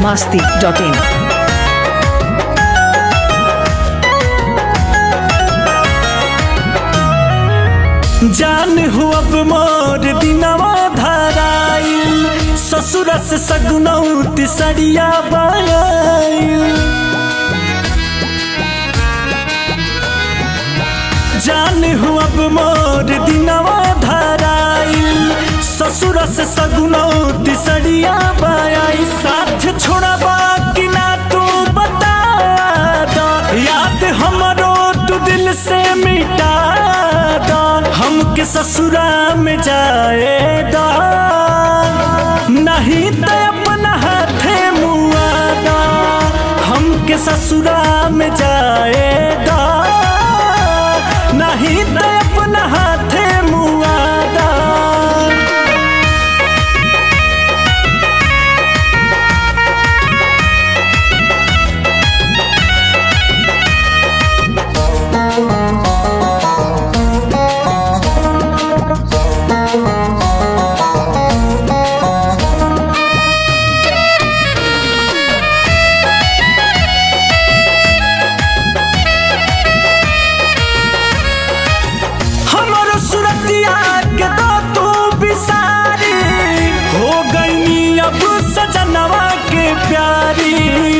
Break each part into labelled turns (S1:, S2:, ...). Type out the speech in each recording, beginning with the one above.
S1: biharmasti.in।
S2: जान हो अब मोर दिनवा धराइल, ससुर से सगुनौती सरिया बाइल। जान हो अब मोर दिनवा धराइल, ससुर से सगुनौती सरिया बाइल। साथ छोड़बा कि ना तू बता दा, याद हमरो तू दिल से मिटा दा। हमके ससुरा में जाएगा नहीं तो अपना हाथे मुआदा। हमके ससुरा में जाएगा नहीं तो अपना हाथे मुआदा। सुरतिया के दो तू बिसारी, हो गई अब सजनवा के प्यारी।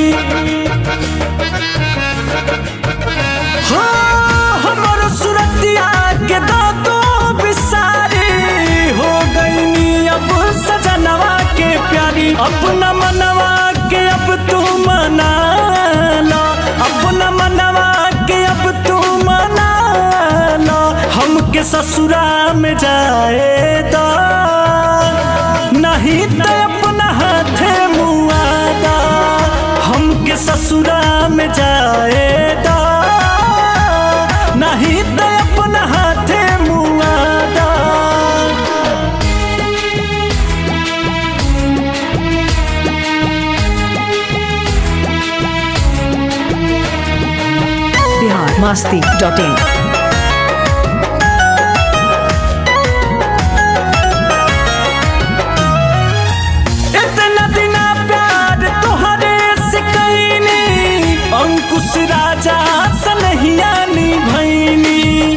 S2: हो हमारो सुरतिया के दो तू बिसारी, हो गई अब सजनवा के प्यारी। अपना मनवा के अब तू मना लो, अपना मनवा के अब तू मना लो। हमके ससुरा में जाएगा नहीं तो अपना हाथे मुआदा। हमके ससुरा में जाएगा नहीं तो अपना हाथे मुआदा।
S1: biharmasti.in। अंकुश राजा सनहिया निभैनी,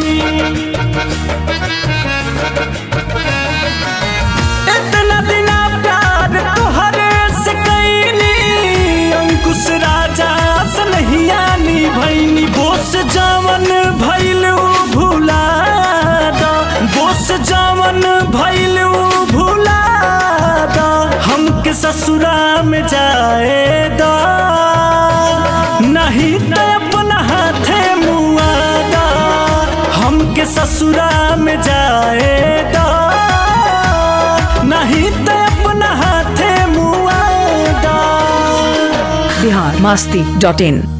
S1: इतना दिना प्यार तोहरे से कैनी। अंकुश राजा सनहिया निभैनी, बोस जवन भइल भुला दा, बोस जवन भइल भुला दा। हमके ससुरा में जाएगा नहीं तो अपना हाथे मुआदा। हमके ससुरा में जाएगा नहीं तो अपना हाथे मुआदा। biharmasti.in।